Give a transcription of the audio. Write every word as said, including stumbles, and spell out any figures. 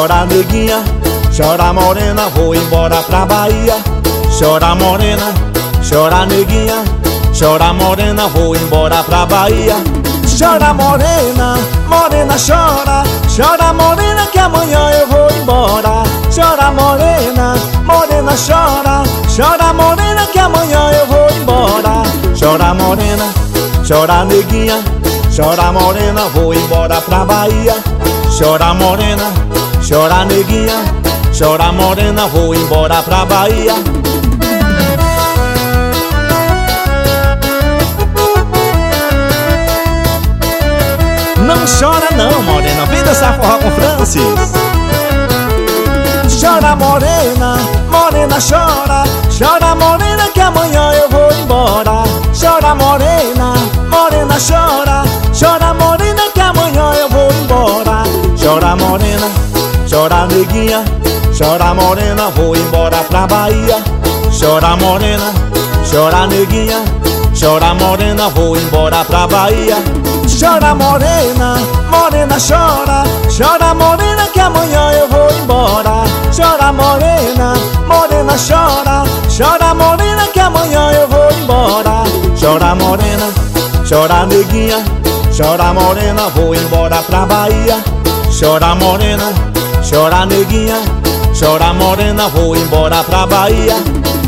chora neguinha, chora morena, vou embora pra Bahia. Chora morena, chora neguinha, chora morena, vou embora pra Bahia. Chora morena, morena chora, chora morena que amanhã eu vou embora. Chora morena, morena chora, chora morena que amanhã eu vou embora. Chora morena, chora neguinha, chora morena, vou embora pra Bahia. Chora morena, chora neguinha, chora morena, vou embora pra Bahia. Não chora não, morena, vem dançar forró com Francis. Chora morena, morena chora, chora morena que amanhã eu vou embora. Chora morena, morena chora, chora morena que amanhã eu vou embora. Chora morena, chora neguinha, chora morena, vou embora pra Bahia. Chora morena, chora neguinha, chora morena, vou embora pra Bahia. Chora morena, morena chora, chora morena que amanhã eu vou embora. Chora morena, morena chora, chora morena que amanhã eu vou embora. Chora morena, chora neguinha, chora morena, vou embora pra Bahia. Chora morena, chora neguinha, chora morena, vou embora pra Bahia.